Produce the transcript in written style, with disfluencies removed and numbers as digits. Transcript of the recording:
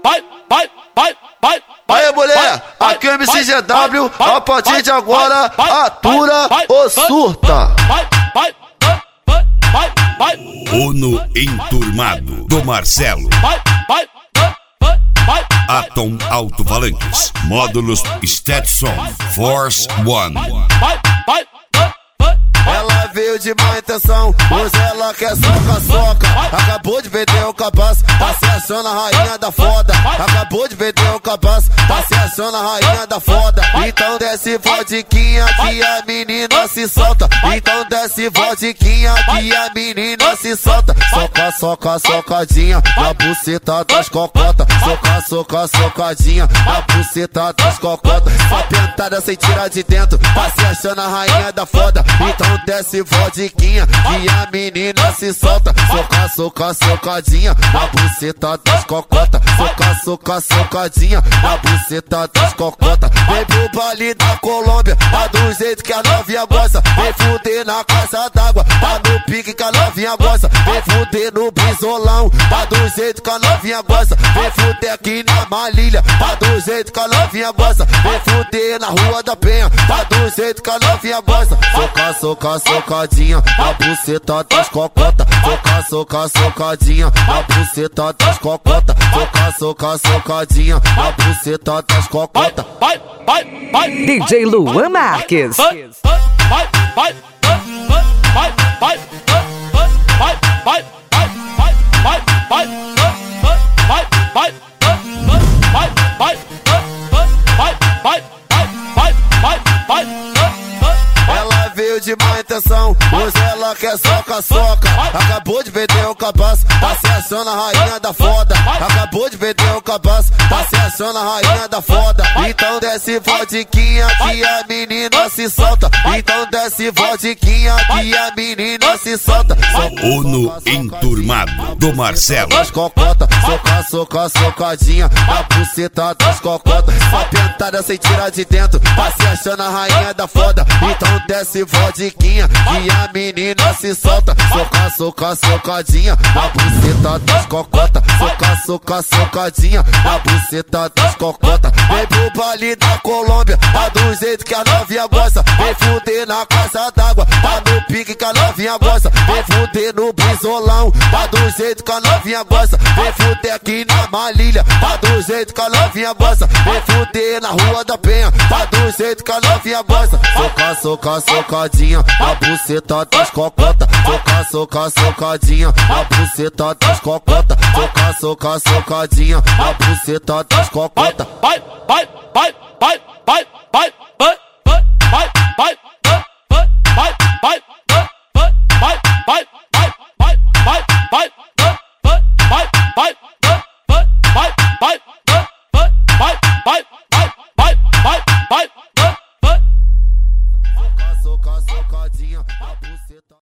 Aí, mulher, aqui é o MCGW, a partir de agora, atura ou surta. Uno Enturmado, do Marcelo. Atom Alto-Falantes, módulos Stetson, Force One. Ela veio de má intenção, hoje ela quer soca-soca. Acabou de vender o cabaço, tá se achando a rainha da foda. Acabou de vender o cabaço, tá se achando a rainha da foda. Então desce vodiquinha que a menina se solta. Então desce vodiquinha que a menina se solta. Soca, soca, socadinha na buceta das cocotas. Soca, soca, socadinha na buceta das cocotas. Só pentada sem tirar de dentro, tá se achando a rainha da foda. Então desce vodiquinha que a menina se solta. Soca, soca, socadinha na buceta das cocotas. Soca, soca, socadinha na buceta das cocotas. Vem pro baile da Colômbia, tá do jeito que a novinha gosta. Vem fuder na casa d'água, tá no pique que a novinha gosta. Vem fuder no brisolão, tá do jeito que a novinha gosta. Vem fuder aqui na Malilha, tá do jeito que a novinha gosta. Vem fuder na Rua da Penha, tá do jeito que a novinha gosta. Soca, soca, socadinha na buceta das cocotas. Soca, soca, socadinha na buceta das cocotas. Soca, soca, socadinha na buceta das cocotas. DJ Luan Marques. Ela veio de má intenção, hoje ela quer soca-soca. Acabou de vender o cabaço, tá se achando a rainha da foda. Acabou de vender o cabaço, tá se achando a rainha da foda. Então desce vodiquinha que a menina se solta. Então desce vodiquinha que a menina se solta. Uno Enturmado, do Marcelo. Das cocotas, soca, soca, socadinha na buceta das cocotas. Só pentada sem tirar de dentro, tá se achando a rainha da foda. Então desce vodiquinha que a menina se solta. Soca, soca, socadinha na buceta das cocotas. Soca, soca, socadinha na buceta das cocotas. Vem pro baile da Colômbia, tá do jeito que a novinha gosta. Vem fuder na casa d'água, tá no pique que a novinha gosta. Vem fuder no brisolão, tá do jeito que a novinha gosta. Vem fuder aqui na Malilha, tá do jeito que a novinha gosta. Vem fuder na Rua da Penha, tá do jeito que a novinha gosta. Soca, soca, socadinha na buceta das cocotas. Soca, soca, socadinha na buceta das cocotas. Soca, soca, socadinha na buceta das cocotas. Soca, soca, socadinha na buceta.